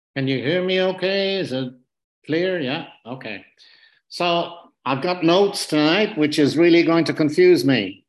Can you hear me okay? Is it clear? Yeah, okay. So I've got notes tonight, which is really going to confuse me.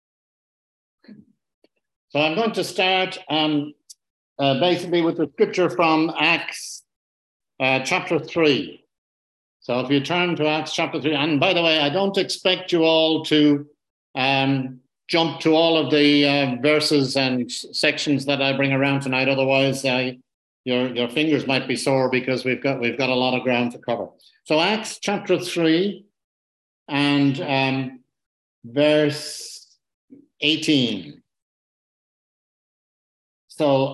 So I'm going to start basically with the scripture from Acts chapter 3. So if you turn to Acts chapter 3, and by the way, I don't expect you all to jump to all of the verses and sections that I bring around tonight. Otherwise, your fingers might be sore because we've got a lot of ground to cover. So Acts chapter 3 and verse 18. So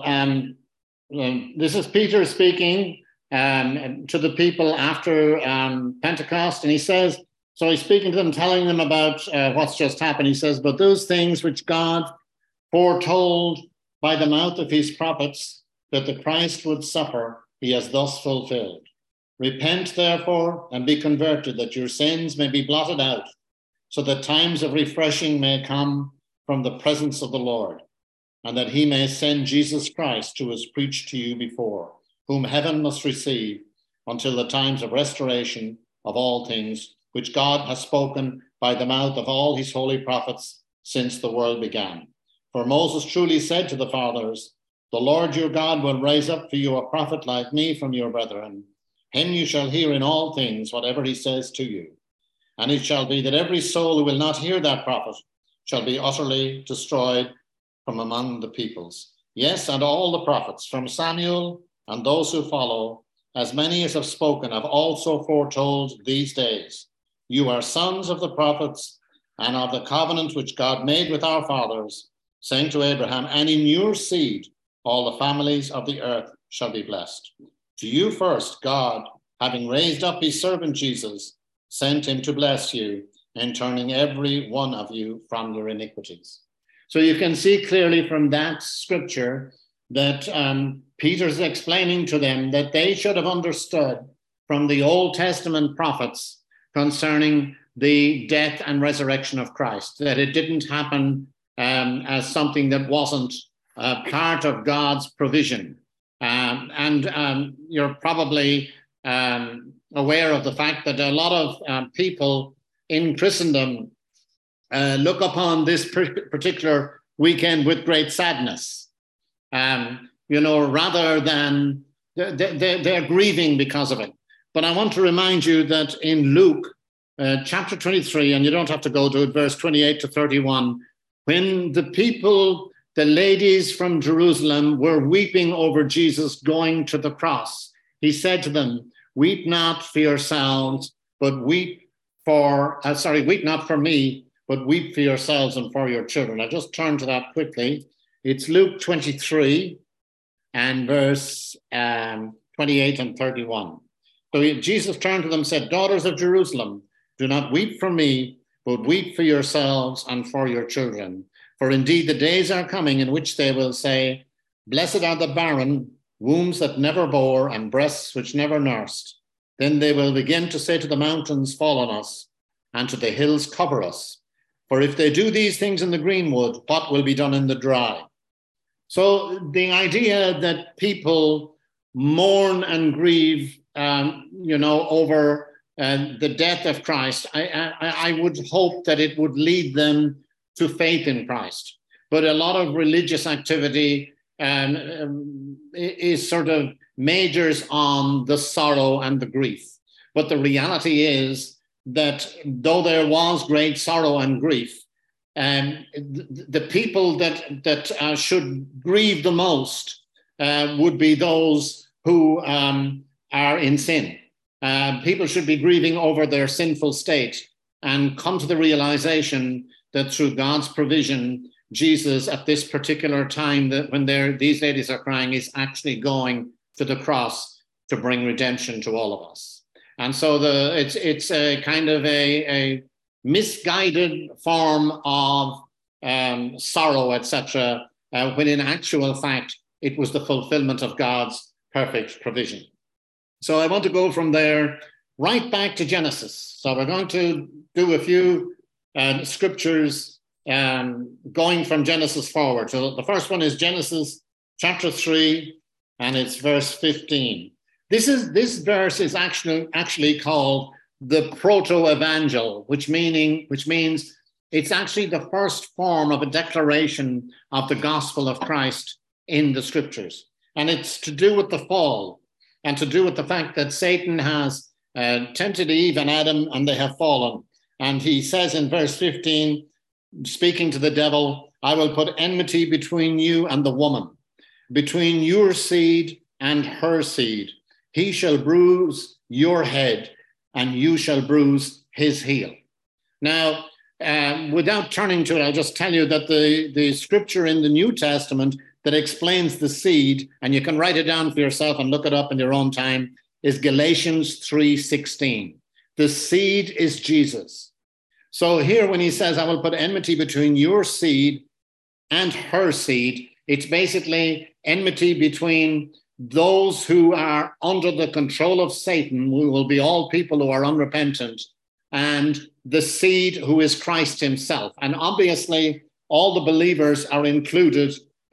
this is Peter speaking to the people after Pentecost, and he says, so he's speaking to them, telling them about what's just happened. He says, but those things which God foretold by the mouth of his prophets that the Christ would suffer, he has thus fulfilled. Repent, therefore, and be converted, that your sins may be blotted out, so that times of refreshing may come from the presence of the Lord, and that he may send Jesus Christ, who was preached to you before, whom heaven must receive until the times of restoration of all things, which God has spoken by the mouth of all his holy prophets since the world began. For Moses truly said to the fathers, the Lord your God will raise up for you a prophet like me from your brethren. Him you shall hear in all things, whatever he says to you. And it shall be that every soul who will not hear that prophet shall be utterly destroyed from among the peoples. Yes, and all the prophets from Samuel and those who follow, as many as have spoken, have also foretold these days. You are sons of the prophets and of the covenant which God made with our fathers, saying to Abraham, and in your seed all the families of the earth shall be blessed. To you first, God, having raised up his servant Jesus, sent him to bless you in turning every one of you from your iniquities. So you can see clearly from that scripture that Peter's explaining to them that they should have understood from the Old Testament prophets concerning the death and resurrection of Christ, that it didn't happen as something that wasn't part of God's provision. And you're probably aware of the fact that a lot of people in Christendom look upon this particular weekend with great sadness, rather than they're grieving because of it. But I want to remind you that in Luke chapter 23, and you don't have to go to it, verse 28 to 31, when the ladies from Jerusalem were weeping over Jesus going to the cross, he said to them, weep not for yourselves, but weep not for me, but weep for yourselves and for your children. I'll just turn to that quickly. It's Luke 23 and verse 28 and 31. So Jesus turned to them and said, daughters of Jerusalem, do not weep for me, but weep for yourselves and for your children. For indeed the days are coming in which they will say, blessed are the barren, wombs that never bore, and breasts which never nursed. Then they will begin to say to the mountains, fall on us, and to the hills, cover us. For if they do these things in the greenwood, what will be done in the dry? So the idea that people mourn and grieve, over the death of Christ, I would hope that it would lead them to faith in Christ. But a lot of religious activity is sort of majors on the sorrow and the grief. But the reality is that though there was great sorrow and grief, the people that should grieve the most would be those who are in sin. People should be grieving over their sinful state and come to the realization that through God's provision, Jesus at this particular time, that when these ladies are crying, is actually going to the cross to bring redemption to all of us. And so it's a kind of a misguided form of sorrow, etc., when in actual fact, it was the fulfillment of God's perfect provision. So I want to go from there right back to Genesis. So we're going to do a few scriptures going from Genesis forward. So the first one is Genesis chapter 3, and it's verse 15. This verse is actually called the proto-evangel, which means it's actually the first form of a declaration of the gospel of Christ in the scriptures. And it's to do with the fall and to do with the fact that Satan has tempted Eve and Adam and they have fallen. And he says in verse 15, speaking to the devil, I will put enmity between you and the woman, between your seed and her seed. He shall bruise your head and you shall bruise his heel. Now, without turning to it, I'll just tell you that the scripture in the New Testament that explains the seed, and you can write it down for yourself and look it up in your own time, is Galatians 3:16. The seed is Jesus. So here when he says, I will put enmity between your seed and her seed, it's basically enmity between those who are under the control of Satan, who will be all people who are unrepentant, and the seed who is Christ himself. And obviously, all the believers are included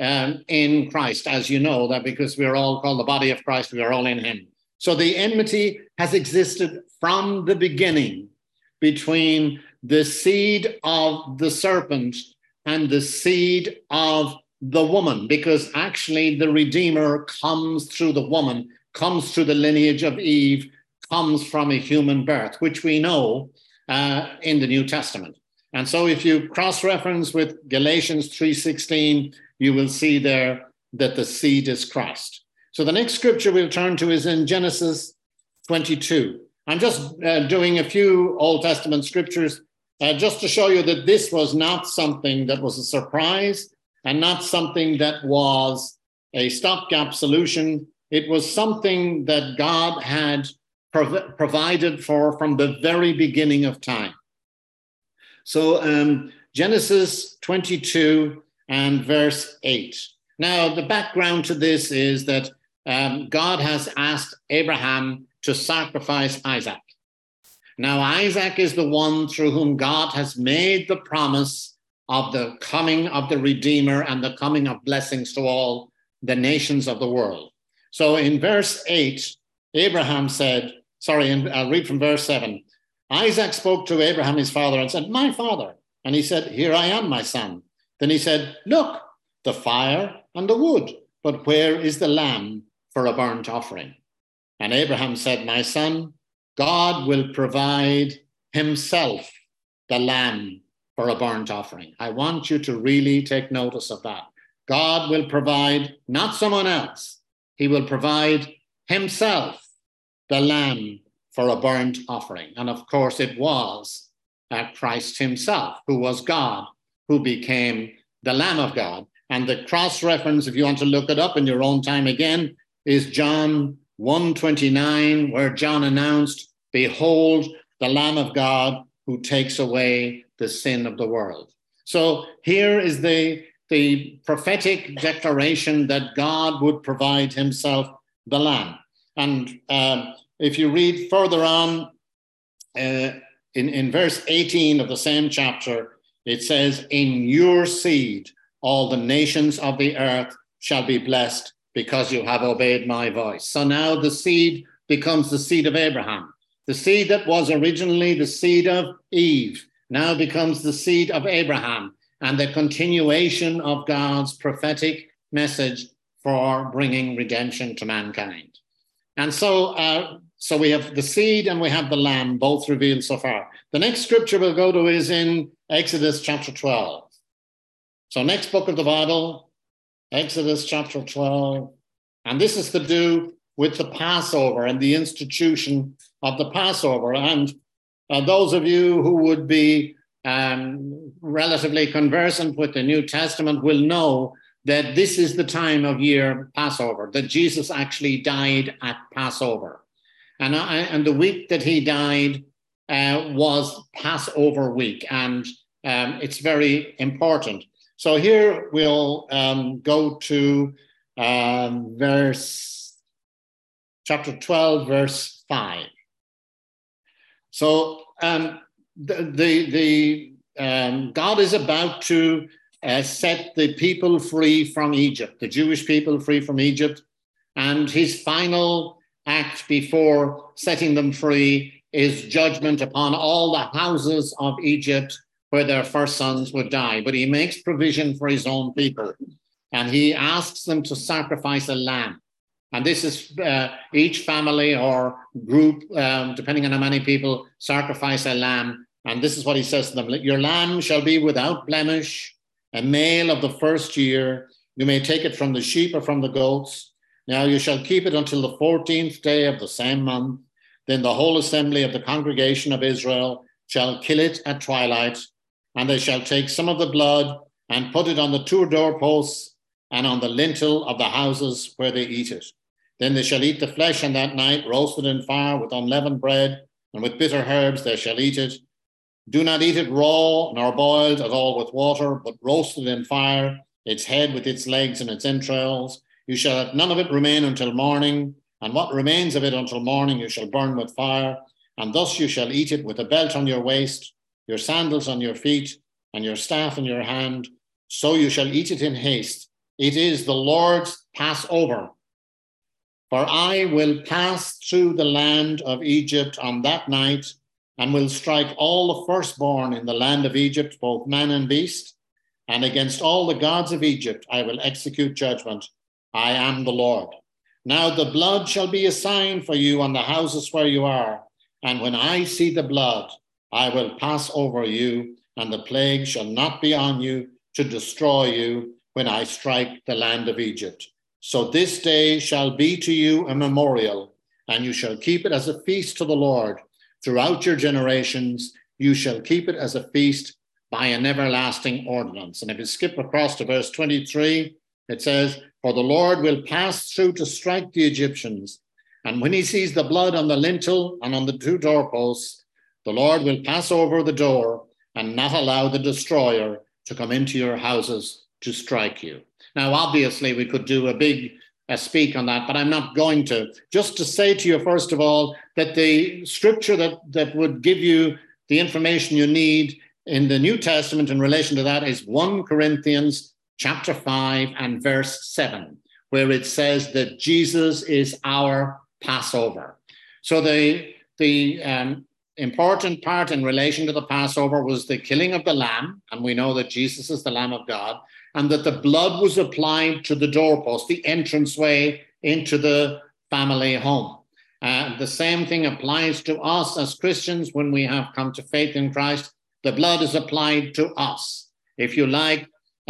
in Christ, as you know, that because we're all called the body of Christ, we are all in him. So the enmity has existed from the beginning between the seed of the serpent and the seed of the woman, because actually the Redeemer comes through the woman, comes through the lineage of Eve, comes from a human birth, which we know in the New Testament. And so if you cross-reference with Galatians 3:16, you will see there that the seed is Christ. So the next scripture we'll turn to is in Genesis 22. I'm just doing a few Old Testament scriptures just to show you that this was not something that was a surprise and not something that was a stopgap solution. It was something that God had provided for from the very beginning of time. So Genesis 22 and verse 8. Now, the background to this is that God has asked Abraham to sacrifice Isaac. Now, Isaac is the one through whom God has made the promise of the coming of the Redeemer and the coming of blessings to all the nations of the world. So in verse 8, Abraham said, I'll read from verse 7. Isaac spoke to Abraham, his father, and said, my father. And he said, here I am, my son. Then he said, look, the fire and the wood, but where is the lamb for a burnt offering? And Abraham said, my son, God will provide himself the lamb for a burnt offering. I want you to really take notice of that. God will provide, not someone else. He will provide himself the lamb for a burnt offering. And of course, it was Christ himself, who was God, who became the Lamb of God. And the cross-reference, if you want to look it up in your own time again, is John 1:29, where John announced, behold, the Lamb of God who takes away the sin of the world. So here is the prophetic declaration that God would provide himself the Lamb. And if you read further on in verse 18 of the same chapter, it says, in your seed, all the nations of the earth shall be blessed because you have obeyed my voice. So now the seed becomes the seed of Abraham. The seed that was originally the seed of Eve now becomes the seed of Abraham and the continuation of God's prophetic message for bringing redemption to mankind. And so we have the seed and we have the lamb, both revealed so far. The next scripture we'll go to is in Exodus chapter 12. So next book of the Bible, Exodus chapter 12. And this is to do with the Passover and the institution of the Passover. And those of you who would be relatively conversant with the New Testament will know that this is the time of year Passover, that Jesus actually died at Passover. And the week that he died was Passover week, and it's very important. So here we'll go to chapter 12, verse 5. So God is about to set the people free from Egypt, the Jewish people free from Egypt. And his final act before setting them free is judgment upon all the houses of Egypt where their first sons would die. But he makes provision for his own people, and he asks them to sacrifice a lamb. And this is each family or group, depending on how many people, sacrifice a lamb. And this is what he says to them: your lamb shall be without blemish, a male of the first year. You may take it from the sheep or from the goats. Now you shall keep it until the 14th day of the same month. Then the whole assembly of the congregation of Israel shall kill it at twilight, and they shall take some of the blood and put it on the two doorposts and on the lintel of the houses where they eat it. Then they shall eat the flesh on that night, roasted in fire with unleavened bread, and with bitter herbs they shall eat it. Do not eat it raw, nor boiled at all with water, but roasted in fire, its head with its legs and its entrails. You shall let none of it remain until morning, and what remains of it until morning you shall burn with fire. And thus you shall eat it with a belt on your waist, your sandals on your feet, and your staff in your hand. So you shall eat it in haste. It is the Lord's Passover. For I will pass through the land of Egypt on that night, and will strike all the firstborn in the land of Egypt, both man and beast. And against all the gods of Egypt I will execute judgment. I am the Lord. Now the blood shall be a sign for you on the houses where you are. And when I see the blood, I will pass over you, and the plague shall not be on you to destroy you when I strike the land of Egypt. So this day shall be to you a memorial, and you shall keep it as a feast to the Lord. Throughout your generations, you shall keep it as a feast by an everlasting ordinance. And if you skip across to verse 23, it says, for the Lord will pass through to strike the Egyptians. And when he sees the blood on the lintel and on the two doorposts, the Lord will pass over the door and not allow the destroyer to come into your houses to strike you. Now, obviously, we could do a big speak on that, but I'm not going to. Just to say to you, first of all, that the scripture that would give you the information you need in the New Testament in relation to that is 1 Corinthians chapter 5 and verse 7, where it says that Jesus is our Passover. So the important part in relation to the Passover was the killing of the lamb, and we know that Jesus is the Lamb of God, and that the blood was applied to the doorpost, the entranceway into the family home. The same thing applies to us as Christians when we have come to faith in Christ. The blood is applied to us, if you like.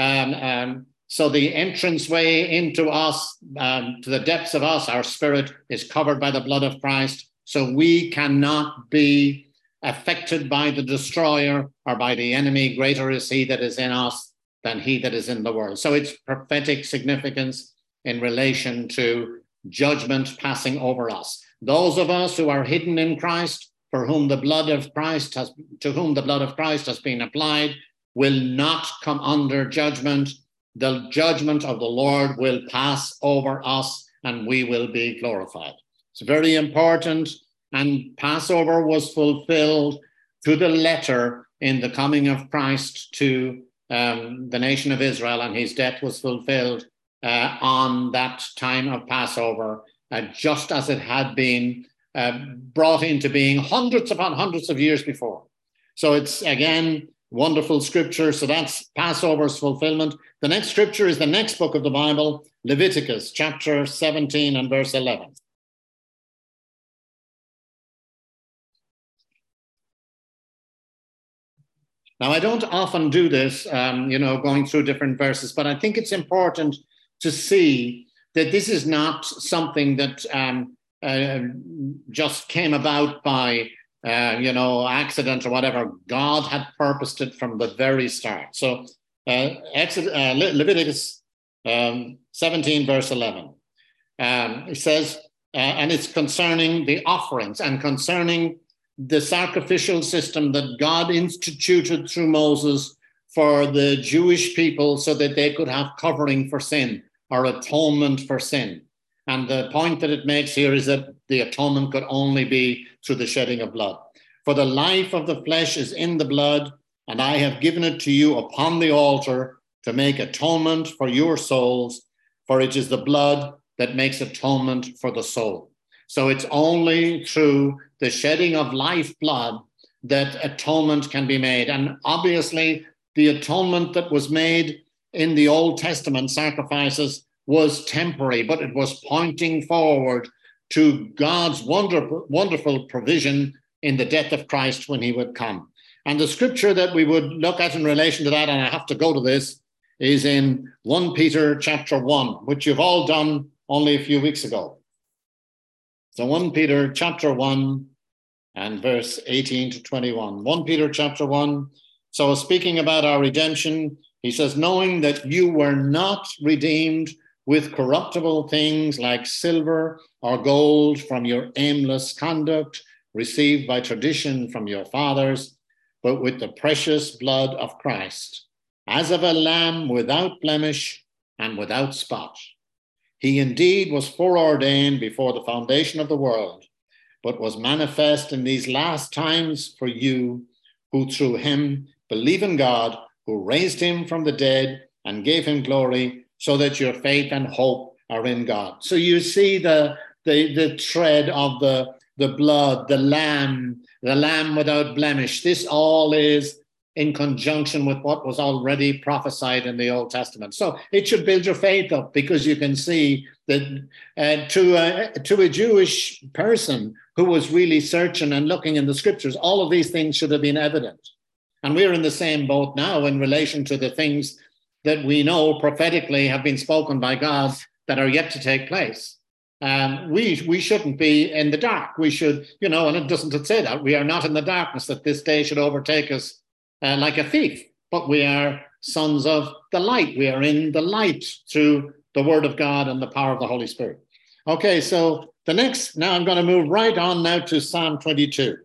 So the entranceway into us, to the depths of us, our spirit is covered by the blood of Christ. So we cannot be affected by the destroyer or by the enemy. Greater is he that is in us than he that is in the world. So it's prophetic significance in relation to judgment passing over us. Those of us who are hidden in Christ, for whom the blood of Christ has, to whom the blood of Christ has been applied, will not come under judgment. The judgment of the Lord will pass over us, and we will be glorified. It's very important, and Passover was fulfilled to the letter in the coming of Christ to the nation of Israel, and his death was fulfilled on that time of Passover, just as it had been brought into being hundreds upon hundreds of years before. So it's, again, wonderful scripture. So that's Passover's fulfillment. The next scripture is the next book of the Bible, Leviticus chapter 17 and verse 11. Now, I don't often do this, going through different verses, but I think it's important to see that this is not something that just came about by, accident or whatever. God had purposed it from the very start. So Leviticus 17, verse 11, it says, and it's concerning the offerings and concerning the sacrificial system that God instituted through Moses for the Jewish people so that they could have covering for sin or atonement for sin. And the point that it makes here is that the atonement could only be through the shedding of blood. For the life of the flesh is in the blood, and I have given it to you upon the altar to make atonement for your souls, for it is the blood that makes atonement for the soul. So it's only through the shedding of lifeblood that atonement can be made. And obviously, the atonement that was made in the Old Testament sacrifices was temporary, but it was pointing forward to God's wonderful provision in the death of Christ when he would come. And the scripture that we would look at in relation to that, and I have to go to this, is in 1 Peter chapter 1, which you've all done only a few weeks ago. So 1 Peter chapter 1 and verse 18 to 21. 1 Peter chapter 1. So speaking about our redemption, he says, knowing that you were not redeemed with corruptible things like silver or gold from your aimless conduct received by tradition from your fathers, but with the precious blood of Christ, as of a lamb without blemish and without spot. He indeed was foreordained before the foundation of the world, but was manifest in these last times for you, who through him believe in God, who raised him from the dead and gave him glory, so that your faith and hope are in God. So you see the thread of the blood, the lamb without blemish. This all is in conjunction with what was already prophesied in the Old Testament. So it should build your faith up, because you can see that to a Jewish person who was really searching and looking in the scriptures, all of these things should have been evident. And we're in the same boat now in relation to the things that we know prophetically have been spoken by God that are yet to take place. We shouldn't be in the dark. We should, and it doesn't say that. We are not in the darkness, that this day should overtake us like a thief, but we are sons of the light. We are in the light through the word of God and the power of the Holy Spirit. Okay, so now I'm going to move right on now to Psalm 22.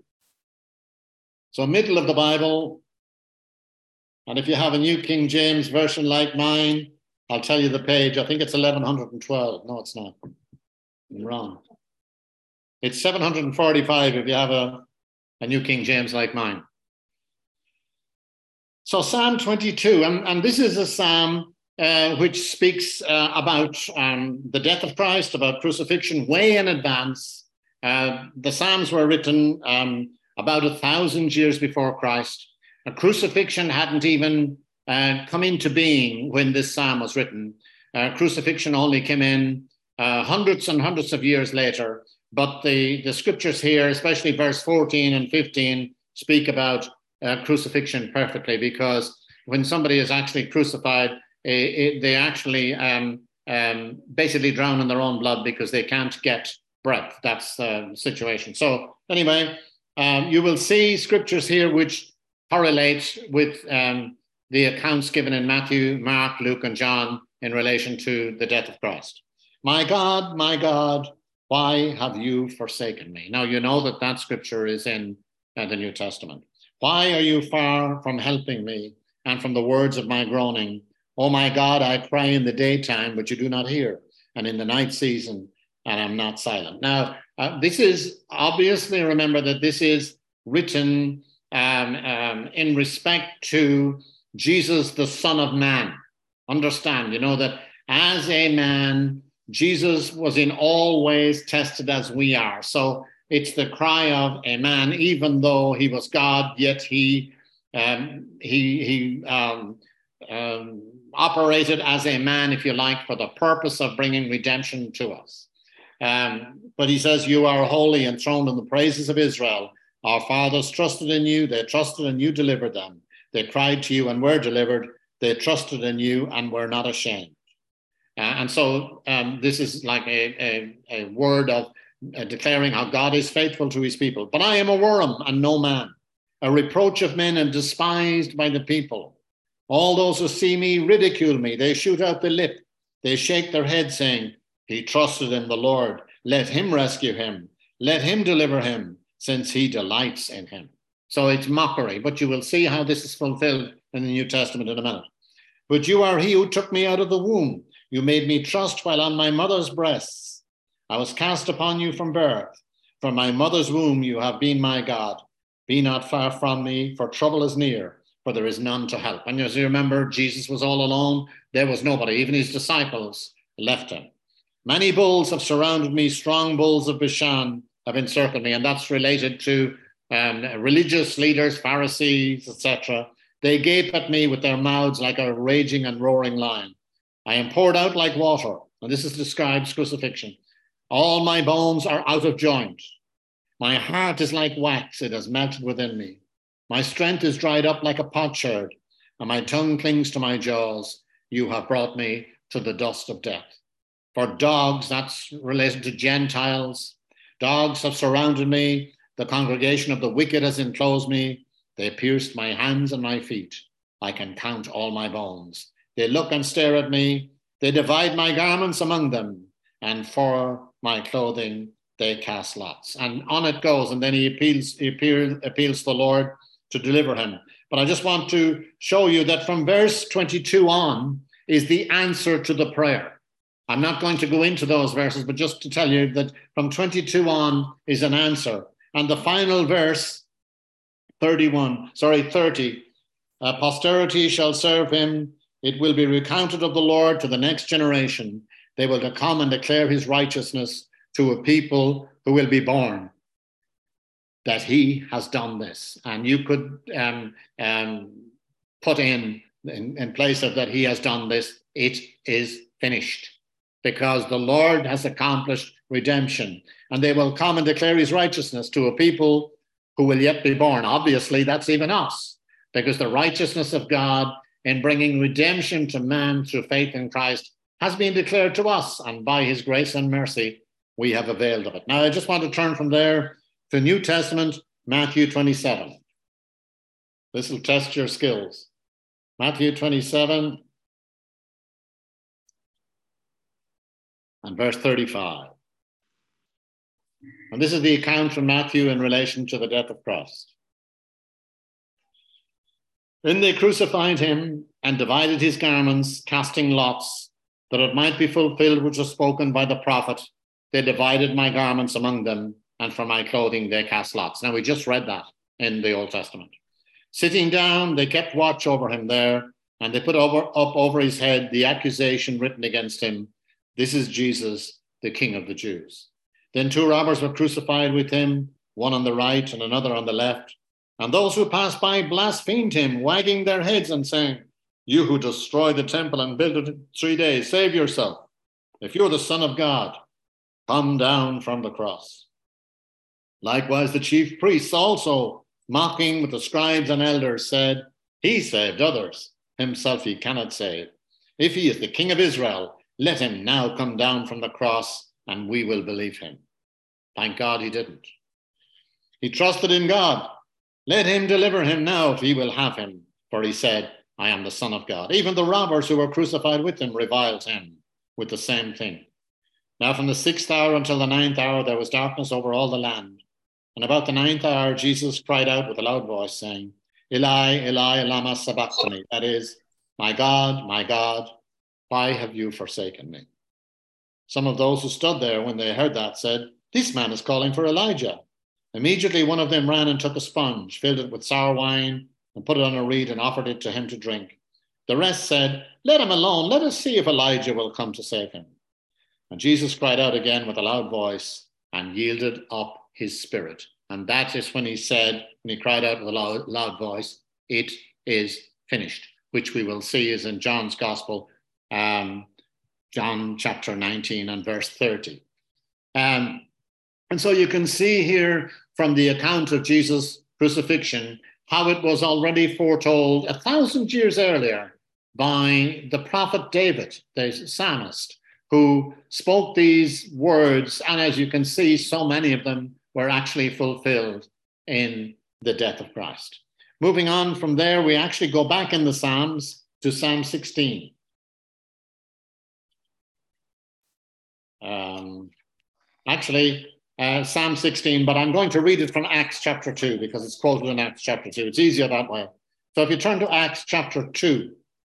So middle of the Bible. And if you have a New King James version like mine, I'll tell you the page. I think it's 1112. No, it's not. I'm wrong. It's 745 if you have a New King James like mine. So Psalm 22, and this is a psalm which speaks about the death of Christ, about crucifixion way in advance. The Psalms were written about 1,000 years before Christ. A crucifixion hadn't even come into being when this psalm was written. Crucifixion only came in hundreds and hundreds of years later. But the scriptures here, especially verse 14 and 15, speak about crucifixion perfectly, because when somebody is actually crucified, they actually basically drown in their own blood because they can't get breath. That's the situation. So anyway, you will see scriptures here which correlate with the accounts given in Matthew, Mark, Luke, and John in relation to the death of Christ. My God, why have you forsaken me? Now, you know that scripture is in the New Testament. Why are you far from helping me and from the words of my groaning? Oh, my God, I cry in the daytime, but you do not hear, and in the night season, and I'm not silent. Now, this is obviously, remember that this is written in respect to Jesus, the Son of Man. Understand, that as a man, Jesus was in all ways tested as we are. So it's the cry of a man, even though he was God, yet he operated as a man, if you like, for the purpose of bringing redemption to us. But he says, you are holy, enthroned in the praises of Israel. Our fathers trusted in you. They trusted and you delivered them. They cried to you and were delivered. They trusted in you and were not ashamed. And so this is like a word of declaring how God is faithful to his people. But I am a worm and no man, a reproach of men and despised by the people. All those who see me ridicule me. They shoot out the lip. They shake their head, saying, he trusted in the Lord. Let him rescue him. Let him deliver him, since he delights in him. So it's mockery, but you will see how this is fulfilled in the New Testament in a minute. But you are he who took me out of the womb. You made me trust while on my mother's breasts. I was cast upon you from birth. From my mother's womb you have been my God. Be not far from me, for trouble is near, for there is none to help. And as you remember, Jesus was all alone. There was nobody. Even his disciples left him. Many bulls have surrounded me, strong bulls of Bashan have encircled me. And that's related to religious leaders, Pharisees, etc. They gape at me with their mouths like a raging and roaring lion. I am poured out like water. And this describes crucifixion. All my bones are out of joint. My heart is like wax. It has melted within me. My strength is dried up like a potsherd, and my tongue clings to my jaws. You have brought me to the dust of death. For dogs, that's related to Gentiles. Dogs have surrounded me. The congregation of the wicked has enclosed me. They pierced my hands and my feet. I can count all my bones. They look and stare at me. They divide my garments among them, and for my clothing they cast lots. And on it goes, and then he appeals to the Lord to deliver him. But I just want to show you that from verse 22 on is the answer to the prayer. I'm not going to go into those verses, but just to tell you that from 22 on is an answer. And the final verse, 30, posterity shall serve him. It will be recounted of the Lord to the next generation. They will come and declare his righteousness to a people who will be born, that he has done this. And you could put in place of that he has done this, it is finished, because the Lord has accomplished redemption. And they will come and declare his righteousness to a people who will yet be born. Obviously, that's even us, because the righteousness of God in bringing redemption to man through faith in Christ has been declared to us, and by his grace and mercy, we have availed of it. Now, I just want to turn from there to New Testament, Matthew 27. This will test your skills. Matthew 27 and verse 35. And this is the account from Matthew in relation to the death of Christ. Then they crucified him and divided his garments, casting lots, that it might be fulfilled which was spoken by the prophet. They divided my garments among them, and for my clothing they cast lots. Now, we just read that in the Old Testament. Sitting down, they kept watch over him there, and they put up over his head the accusation written against him. This is Jesus, the King of the Jews. Then 2 robbers were crucified with him, one on the right and another on the left. And those who passed by blasphemed him, wagging their heads and saying, "You who destroyed the temple and built it in 3 days, save yourself. If you're the Son of God, come down from the cross." Likewise, the chief priests also, mocking with the scribes and elders, said, "He saved others. Himself he cannot save. If he is the King of Israel, let him now come down from the cross, and we will believe him." Thank God he didn't. He trusted in God. Let him deliver him now if he will have him. For he said, "I am the Son of God." Even the robbers who were crucified with him reviled him with the same thing. Now from the 6th hour until the 9th hour, there was darkness over all the land. And about the 9th hour, Jesus cried out with a loud voice, saying, "Eli, Eli, lama sabachthani." That is, my God, why have you forsaken me?" Some of those who stood there when they heard that said, "This man is calling for Elijah." Immediately one of them ran and took a sponge, filled it with sour wine, and put it on a reed and offered it to him to drink. The rest said, "Let him alone. Let us see if Elijah will come to save him." And Jesus cried out again with a loud voice and yielded up his spirit. And that is when he said, when he cried out with a loud voice, "It is finished," which we will see is in John's Gospel, John chapter 19 and verse 30. And so you can see here from the account of Jesus' crucifixion how it was already foretold 1,000 years earlier by the prophet David, the psalmist, who spoke these words. And as you can see, so many of them were actually fulfilled in the death of Christ. Moving on from there, we actually go back in the Psalms to Psalm 16. Psalm 16, but I'm going to read it from Acts chapter 2 because it's quoted in Acts chapter 2. It's easier that way. So if you turn to Acts chapter 2.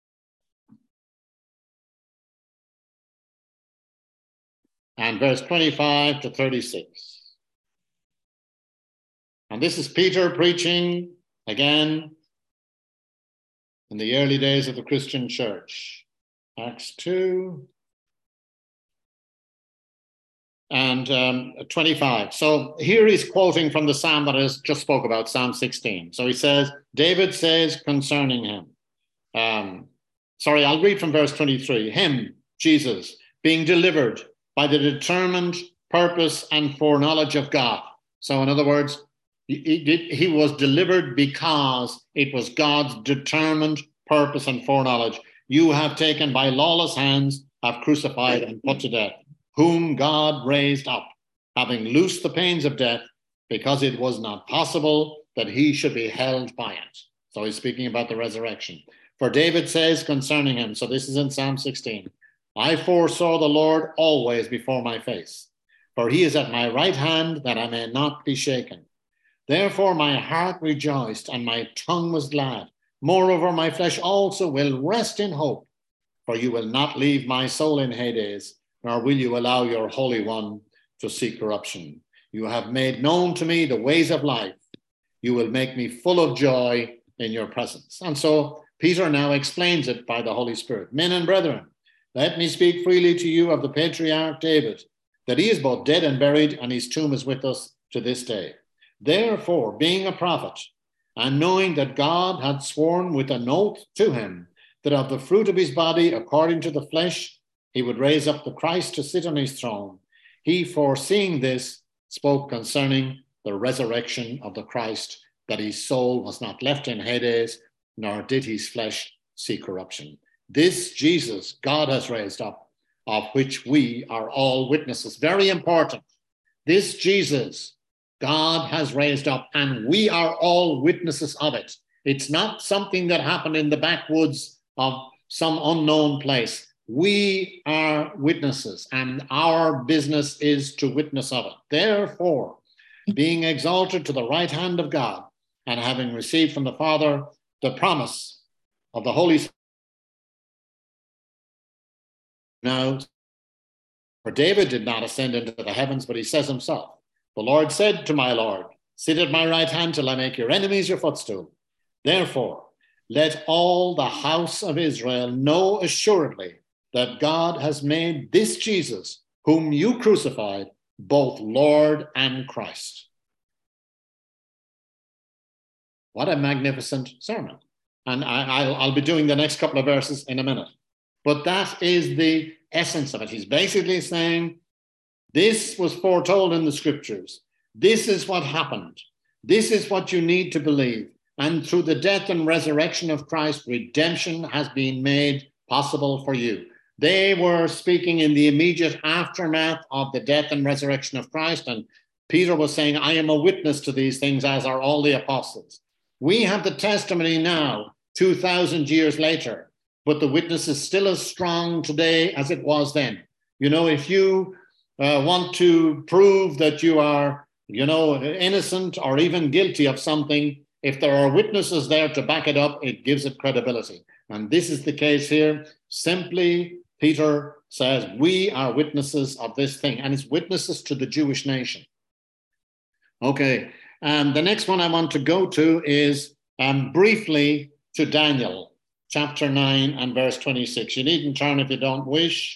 And verse 25 to 36. And this is Peter preaching again in the early days of the Christian church. Acts 2. and 25. So here he's quoting from the psalm that I just spoke about, Psalm 16. So he says, David says concerning him, I'll read from verse 23. Him, Jesus, being delivered by the determined purpose and foreknowledge of God. So in other words, he was delivered because it was God's determined purpose and foreknowledge. You have taken by lawless hands, have crucified and put to death, whom God raised up, having loosed the pains of death, because it was not possible that he should be held by it. So he's speaking about the resurrection. For David says concerning him, so this is in Psalm 16, I foresaw the Lord always before my face, for he is at my right hand that I may not be shaken. Therefore my heart rejoiced and my tongue was glad. Moreover, my flesh also will rest in hope, for you will not leave my soul in Hades, nor will you allow your Holy One to see corruption. You have made known to me the ways of life. You will make me full of joy in your presence. And so Peter now explains it by the Holy Spirit. Men and brethren, let me speak freely to you of the patriarch David, that he is both dead and buried, and his tomb is with us to this day. Therefore, being a prophet, and knowing that God had sworn with an oath to him that of the fruit of his body, according to the flesh, he would raise up the Christ to sit on his throne, he, foreseeing this, spoke concerning the resurrection of the Christ, that his soul was not left in Hades, nor did his flesh see corruption. This Jesus God has raised up, of which we are all witnesses. Very important. This Jesus God has raised up, and we are all witnesses of it. It's not something that happened in the backwoods of some unknown place. We are witnesses, and our business is to witness of it. Therefore, being exalted to the right hand of God, and having received from the Father the promise of the Holy Spirit. Now, for David did not ascend into the heavens, but he says himself, the Lord said to my Lord, sit at my right hand till I make your enemies your footstool. Therefore, let all the house of Israel know assuredly that God has made this Jesus, whom you crucified, both Lord and Christ. What a magnificent sermon. And I'll be doing the next couple of verses in a minute. But that is the essence of it. He's basically saying, this was foretold in the scriptures. This is what happened. This is what you need to believe. And through the death and resurrection of Christ, redemption has been made possible for you. They were speaking in the immediate aftermath of the death and resurrection of Christ. And Peter was saying, I am a witness to these things, as are all the apostles. We have the testimony now, 2,000 years later, but the witness is still as strong today as it was then. You know, if you want to prove that you are, innocent or even guilty of something, if there are witnesses there to back it up, it gives it credibility. And this is the case here. Simply, Peter says, we are witnesses of this thing, and it's witnesses to the Jewish nation. Okay, the next one I want to go to is briefly to Daniel, chapter 9 and verse 26. You needn't turn if you don't wish.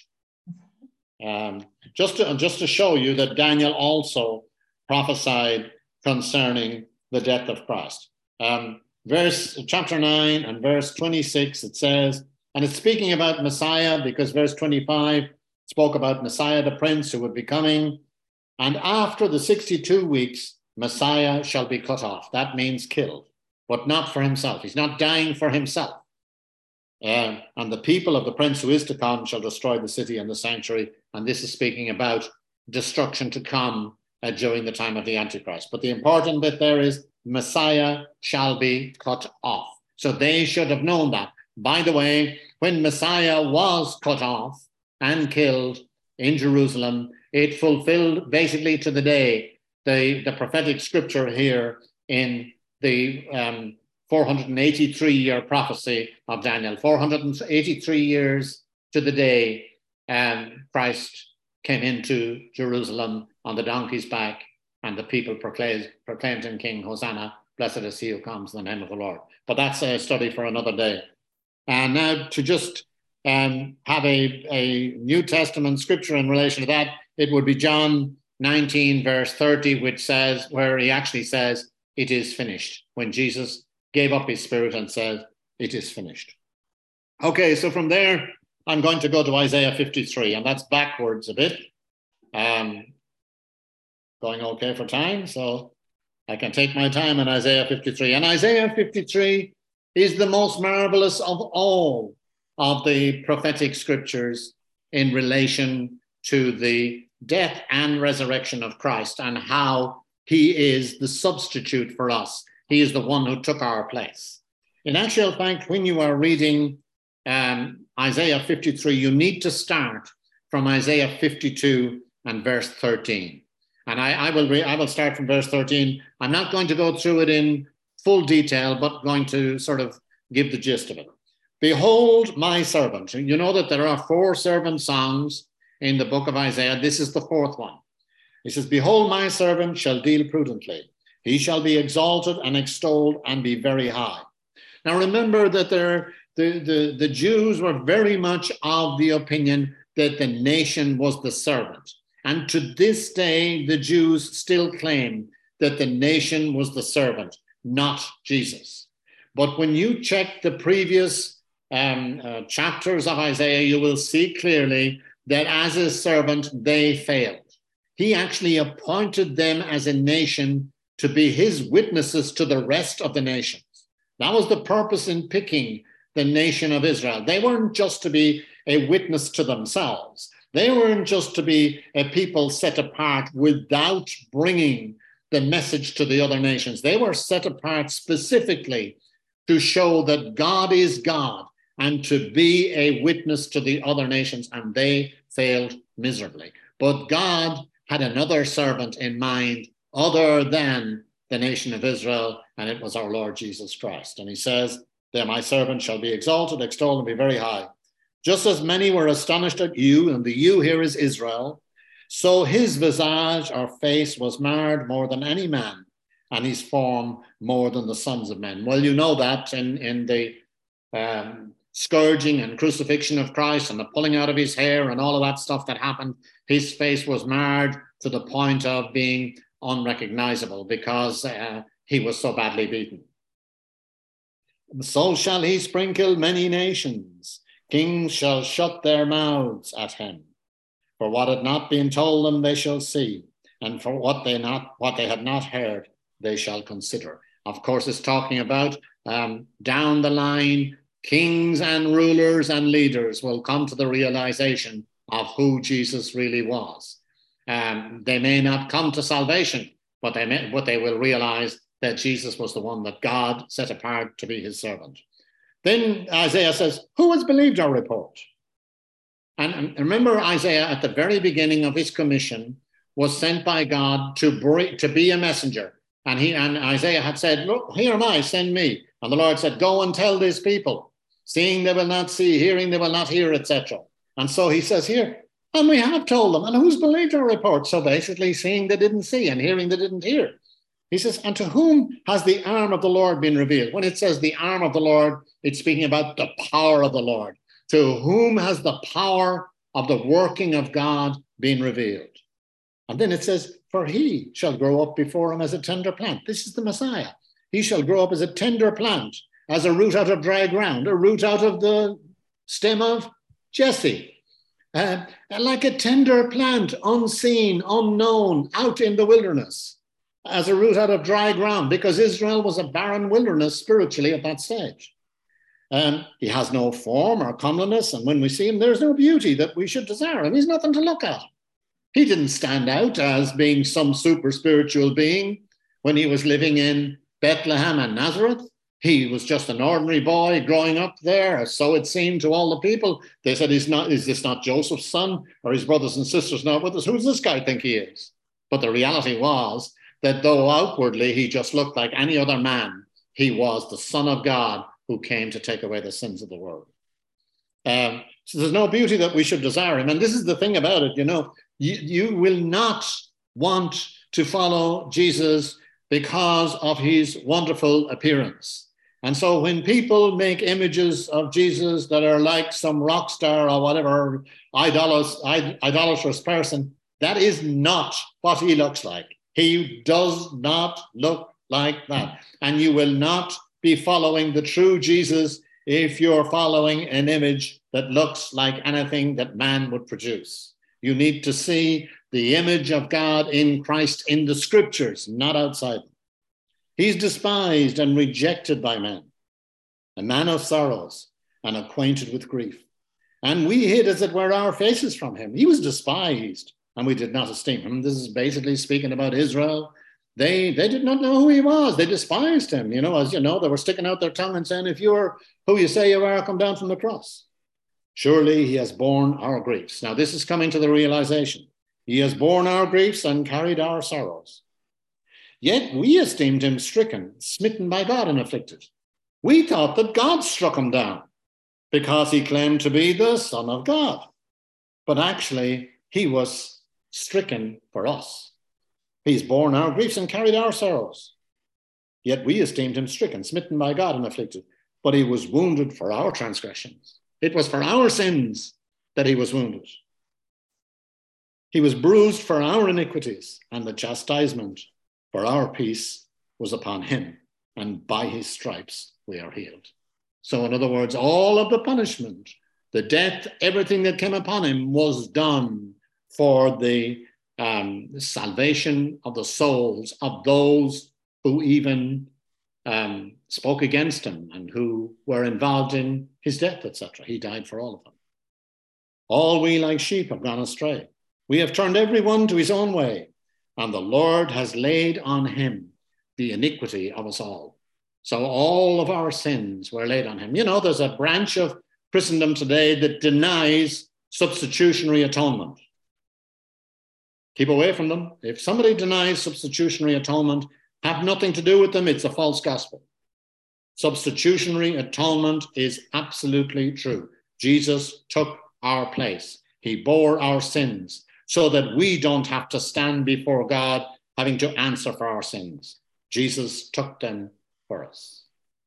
Just to show you that Daniel also prophesied concerning the death of Christ. Chapter 9 and verse 26, it says, and it's speaking about Messiah, because verse 25 spoke about Messiah, the prince who would be coming. And after the 62 weeks, Messiah shall be cut off. That means killed, but not for himself. He's not dying for himself. And the people of the prince who is to come shall destroy the city and the sanctuary. And this is speaking about destruction to come during the time of the Antichrist. But the important bit there is Messiah shall be cut off. So they should have known that. By the way, when Messiah was cut off and killed in Jerusalem, it fulfilled basically to the day the prophetic scripture here in the 483-year prophecy of Daniel. 483 years to the day Christ came into Jerusalem on the donkey's back, and the people proclaimed him King. Hosanna, blessed is he who comes in the name of the Lord. But that's a study for another day. And now to just have a New Testament scripture in relation to that, it would be John 19, verse 30, where he actually says, it is finished, when Jesus gave up his spirit and said, it is finished. Okay, so from there, I'm going to go to Isaiah 53, and that's backwards a bit. Going okay for time, so I can take my time in Isaiah 53. And Isaiah 53 is the most marvelous of all of the prophetic scriptures in relation to the death and resurrection of Christ and how he is the substitute for us. He is the one who took our place. In actual fact, when you are reading Isaiah 53, you need to start from Isaiah 52 and verse 13. And I will start from verse 13. I'm not going to go through it in full detail, but going to sort of give the gist of it. Behold my servant. You know that there are 4 servant songs in the book of Isaiah. This is the 4th one. He says, behold, my servant shall deal prudently. He shall be exalted and extolled and be very high. Now remember that the Jews were very much of the opinion that the nation was the servant. And to this day, the Jews still claim that the nation was the servant, not Jesus. But when you check the previous chapters of Isaiah, you will see clearly that as a servant, they failed. He actually appointed them as a nation to be his witnesses to the rest of the nations. That was the purpose in picking the nation of Israel. They weren't just to be a witness to themselves. They weren't just to be a people set apart without bringing the message to the other nations. They were set apart specifically to show that God is God and to be a witness to the other nations, and they failed miserably. But God had another servant in mind other than the nation of Israel, and it was our Lord Jesus Christ. And he says, there my servant shall be exalted, extolled, and be very high. Just as many were astonished at you, and the you here is Israel, so his visage or face was marred more than any man, and his form more than the sons of men. Well, you know that in the scourging and crucifixion of Christ and the pulling out of his hair and all of that stuff that happened, his face was marred to the point of being unrecognizable because he was so badly beaten. So shall he sprinkle many nations. Kings shall shut their mouths at him. For what had not been told them, they shall see. And for what they had not heard, they shall consider. Of course, it's talking about down the line, kings and rulers and leaders will come to the realization of who Jesus really was. They may not come to salvation, but they will realize that Jesus was the one that God set apart to be his servant. Then Isaiah says, who has believed our report? And remember, Isaiah at the very beginning of his commission was sent by God to be a messenger. And Isaiah had said, look, here am I, send me. And the Lord said, go and tell these people, seeing they will not see, hearing they will not hear, etc. And so he says here, and we have told them, and who's believed our report? So basically, seeing they didn't see and hearing they didn't hear. He says, and to whom has the arm of the Lord been revealed? When it says the arm of the Lord, it's speaking about the power of the Lord. To whom has the power of the working of God been revealed? And then it says, for he shall grow up before him as a tender plant. This is the Messiah. He shall grow up as a tender plant, as a root out of dry ground, a root out of the stem of Jesse. Like a tender plant, unseen, unknown, out in the wilderness, as a root out of dry ground, because Israel was a barren wilderness spiritually at that stage. He has no form or comeliness, and when we see him, there's no beauty that we should desire him. He's nothing to look at. He didn't stand out as being some super spiritual being when he was living in Bethlehem and Nazareth. He was just an ordinary boy growing up there, so it seemed to all the people. They said, is this not Joseph's son? Or his brothers and sisters not with us? Who does this guy think he is? But the reality was that though outwardly he just looked like any other man, he was the Son of God who came to take away the sins of the world. So there's no beauty that we should desire him. And this is the thing about it, you will not want to follow Jesus because of his wonderful appearance. And so when people make images of Jesus that are like some rock star or whatever idolatrous person, That is not what he looks like. He does not look like that. And you will not be following the true Jesus if you're following an image that looks like anything that man would produce. You need to see the image of God in Christ in the scriptures, not outside them. He's despised and rejected by men, a man of sorrows and acquainted with grief. And we hid, as it were, our faces from him. He was despised, and we did not esteem him. This is basically speaking about Israel. They did not know who he was. They despised him. You know, as you know, they were sticking out their tongue and saying, if you're who you say you are, come down from the cross. Surely he has borne our griefs. Now, this is coming to the realization. He has borne our griefs and carried our sorrows. Yet we esteemed him stricken, smitten by God, and afflicted. We thought that God struck him down because he claimed to be the Son of God. But actually, he was stricken for us. He's borne our griefs and carried our sorrows. Yet we esteemed him stricken, smitten by God, and afflicted. But he was wounded for our transgressions. It was for our sins that he was wounded. He was bruised for our iniquities, and the chastisement for our peace was upon him, and by his stripes we are healed. So in other words, all of the punishment, the death, everything that came upon him was done for the salvation of the souls of those who even spoke against him and who were involved in his death, etc. He died for all of them. All we like sheep have gone astray. We have turned everyone to his own way, and the Lord has laid on him the iniquity of us all. So all of our sins were laid on him. You know, there's a branch of Christendom today that denies substitutionary atonement. Keep away from them. If somebody denies substitutionary atonement, have nothing to do with them. It's a false gospel. Substitutionary atonement is absolutely true. Jesus took our place. He bore our sins so that we don't have to stand before God having to answer for our sins. Jesus took them for us.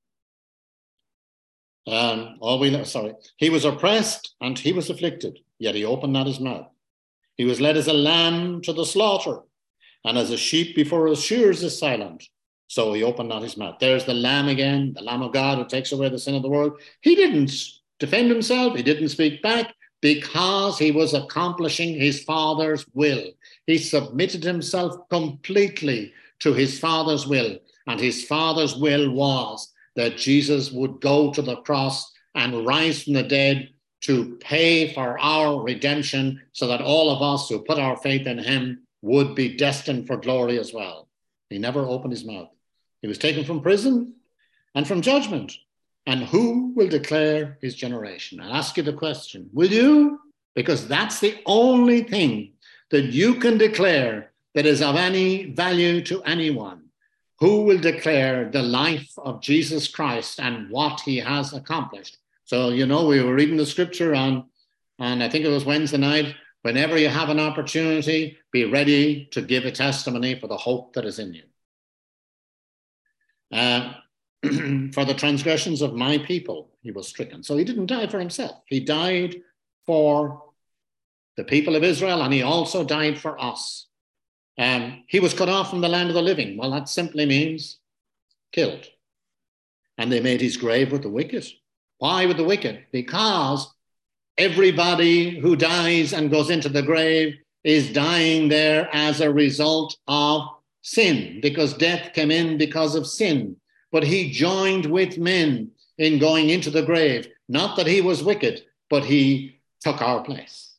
He was oppressed and he was afflicted, yet he opened not his mouth. He was led as a lamb to the slaughter, and as a sheep before his shearers is silent, so he opened not his mouth. There's the Lamb again, the Lamb of God who takes away the sin of the world. He didn't defend himself. He didn't speak back because he was accomplishing his Father's will. He submitted himself completely to his Father's will, and his Father's will was that Jesus would go to the cross and rise from the dead to pay for our redemption so that all of us who put our faith in him would be destined for glory as well. He never opened his mouth. He was taken from prison and from judgment. And who will declare his generation? I'll ask you the question, will you? Because that's the only thing that you can declare that is of any value to anyone. Who will declare the life of Jesus Christ and what he has accomplished? So, you know, we were reading the scripture on I think it was Wednesday night. Whenever you have an opportunity, be ready to give a testimony for the hope that is in you. For the transgressions of my people, he was stricken. So he didn't die for himself. He died for the people of Israel, and he also died for us. He was cut off from the land of the living. Well, that simply means killed. And they made his grave with the wicked. Why with the wicked? Because everybody who dies and goes into the grave is dying there as a result of sin, because death came in because of sin. But he joined with men in going into the grave. Not that he was wicked, but he took our place.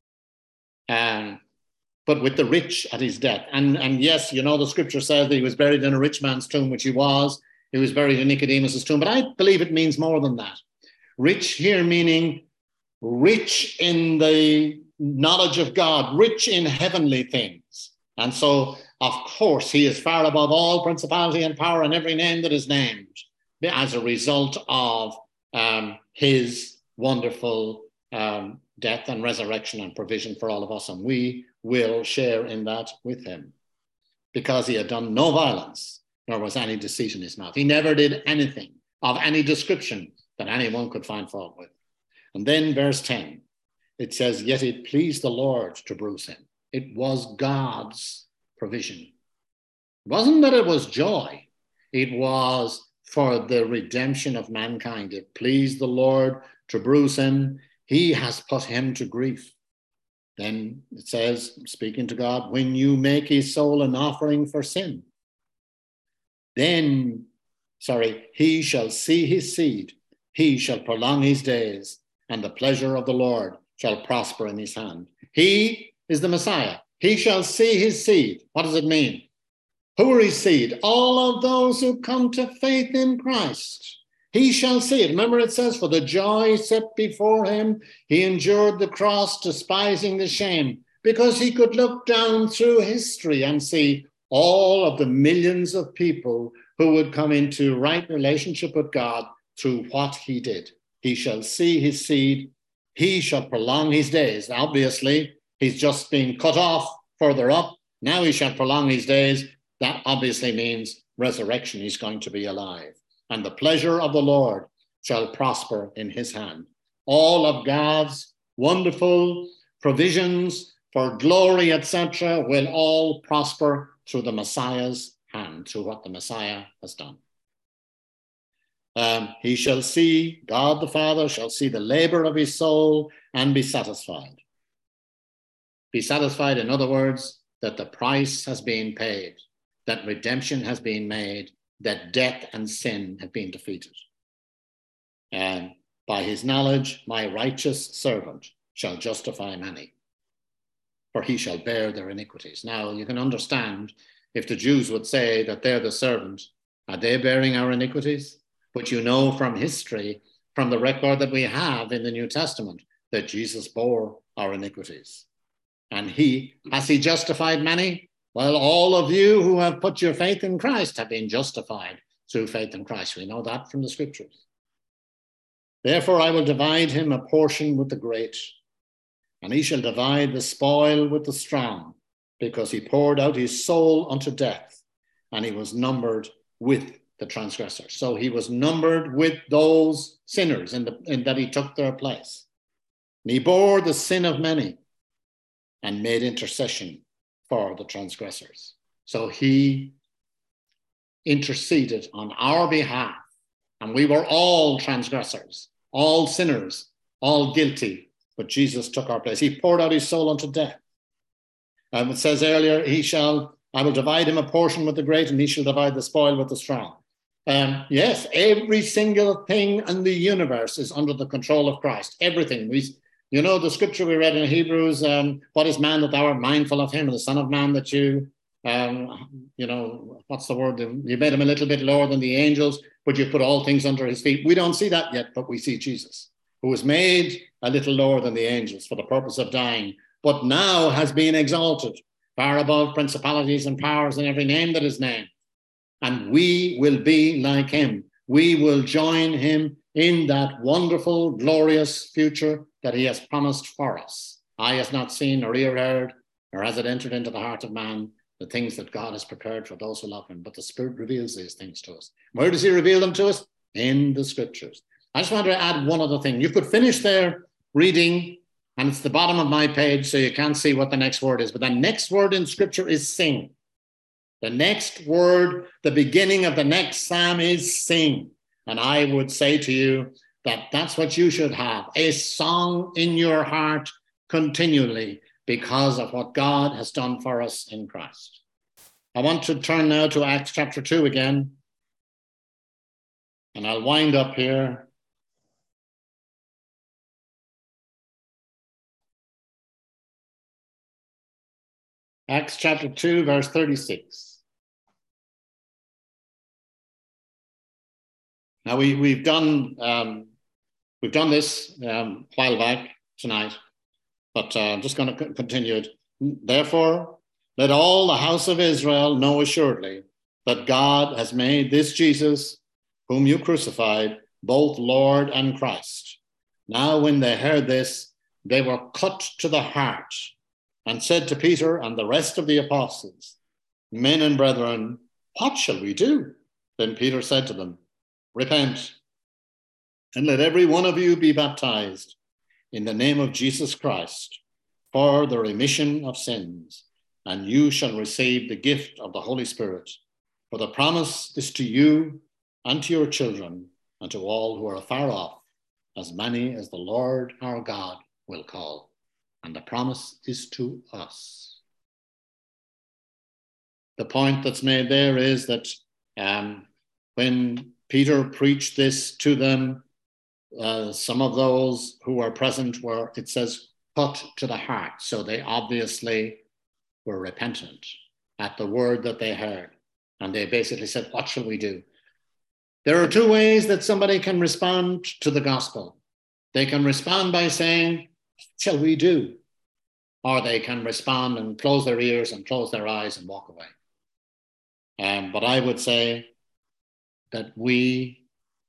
But with the rich at his death. And yes, you know, the scripture says that he was buried in a rich man's tomb, which he was. He was buried in Nicodemus's tomb. But I believe it means more than that. Rich here meaning rich in the knowledge of God, rich in heavenly things. And so, of course, he is far above all principality and power and every name that is named as a result of his wonderful death and resurrection and provision for all of us. And we will share in that with him, because he had done no violence, nor was any deceit in his mouth. He never did anything of any description that anyone could find fault with. And then verse 10, it says, yet it pleased the Lord to bruise him. It was God's provision. It wasn't that it was joy. It was for the redemption of mankind. It pleased the Lord to bruise him. He has put him to grief. Then it says, speaking to God, when you make his soul an offering for sin, then, he shall see his seed. He shall prolong his days, and the pleasure of the Lord shall prosper in his hand. He is the Messiah. He shall see his seed. What does it mean? Who are his seed? All of those who come to faith in Christ. He shall see it. Remember it says, for the joy set before him, he endured the cross, despising the shame, because he could look down through history and see all of the millions of people who would come into right relationship with God through what he did. He shall see his seed. He shall prolong his days. Obviously, he's just been cut off further up. Now he shall prolong his days. That obviously means resurrection. He's going to be alive. And the pleasure of the Lord shall prosper in his hand. All of God's wonderful provisions for glory, etc., will all prosper through the Messiah's hand, through what the Messiah has done. He shall see, God the Father shall see the labor of his soul and be satisfied. Be satisfied, in other words, that the price has been paid, that redemption has been made, that death and sin have been defeated. And by his knowledge, my righteous servant shall justify many, for he shall bear their iniquities. Now, you can understand if the Jews would say that they're the servant, are they bearing our iniquities? But you know from history, from the record that we have in the New Testament, that Jesus bore our iniquities. And has he justified many? Well, all of you who have put your faith in Christ have been justified through faith in Christ. We know that from the scriptures. Therefore, I will divide him a portion with the great, and he shall divide the spoil with the strong, because he poured out his soul unto death, and he was numbered with the transgressors. So he was numbered with those sinners in that he took their place. And he bore the sin of many and made intercession for the transgressors. So he interceded on our behalf, and we were all transgressors, all sinners, all guilty, but Jesus took our place. He poured out his soul unto death. It says earlier, I will divide him a portion with the great, and he shall divide the spoil with the strong. Yes, every single thing in the universe is under the control of Christ. Everything. You know, the scripture we read in Hebrews, what is man that thou art mindful of him, and the son of man that you, what's the word? You made him a little bit lower than the angels, but you put all things under his feet. We don't see that yet, but we see Jesus, who was made a little lower than the angels for the purpose of dying, but now has been exalted far above principalities and powers and every name that is named. And we will be like him. We will join him in that wonderful, glorious future that he has promised for us. Eye has not seen, nor ear heard, nor has it entered into the heart of man, the things that God has prepared for those who love him. But the Spirit reveals these things to us. Where does he reveal them to us? In the scriptures. I just want to add one other thing. You could finish there reading, and it's the bottom of my page, so you can't see what the next word is. But the next word in scripture is sing. The next word, the beginning of the next psalm is sing. And I would say to you that that's what you should have, a song in your heart continually because of what God has done for us in Christ. I want to turn now to Acts chapter 2 again. And I'll wind up here. Acts chapter 2, verse 36. Now we've done this a while back tonight, but I'm just going to continue it. Therefore, let all the house of Israel know assuredly that God has made this Jesus, whom you crucified, both Lord and Christ. Now, when they heard this, they were cut to the heart and said to Peter and the rest of the apostles, Men and brethren, what shall we do? Then Peter said to them, Repent, and let every one of you be baptized in the name of Jesus Christ for the remission of sins, and you shall receive the gift of the Holy Spirit. For the promise is to you and to your children and to all who are afar off, as many as the Lord our God will call. And the promise is to us. The point that's made there is that when Peter preached this to them, some of those who were present were, it says, cut to the heart. So they obviously were repentant at the word that they heard. And they basically said, what shall we do? There are two ways that somebody can respond to the gospel. They can respond by saying, what shall we do? Or they can respond and close their ears and close their eyes and walk away. But I would say that we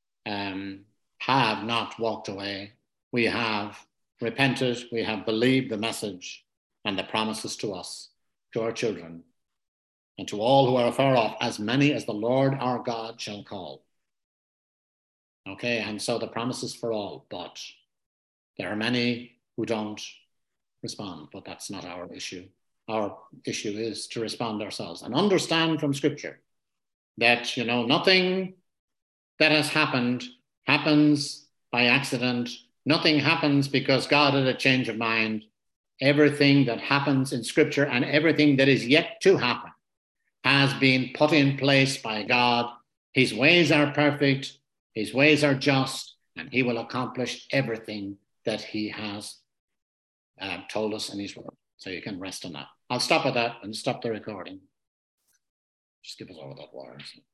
have not walked away. We have repented. We have believed the message and the promises to us, to our children, and to all who are afar off, as many as the Lord our God shall call. Okay, and so the promise is for all, but there are many who don't respond, but that's not our issue. Our issue is to respond ourselves and understand from Scripture that, nothing that has happened happens by accident. Nothing happens because God had a change of mind. Everything that happens in Scripture and everything that is yet to happen has been put in place by God. His ways are perfect. His ways are just, and he will accomplish everything that he has told us in his word. So you can rest on that. I'll stop at that and stop the recording. Just give us over that wire. So.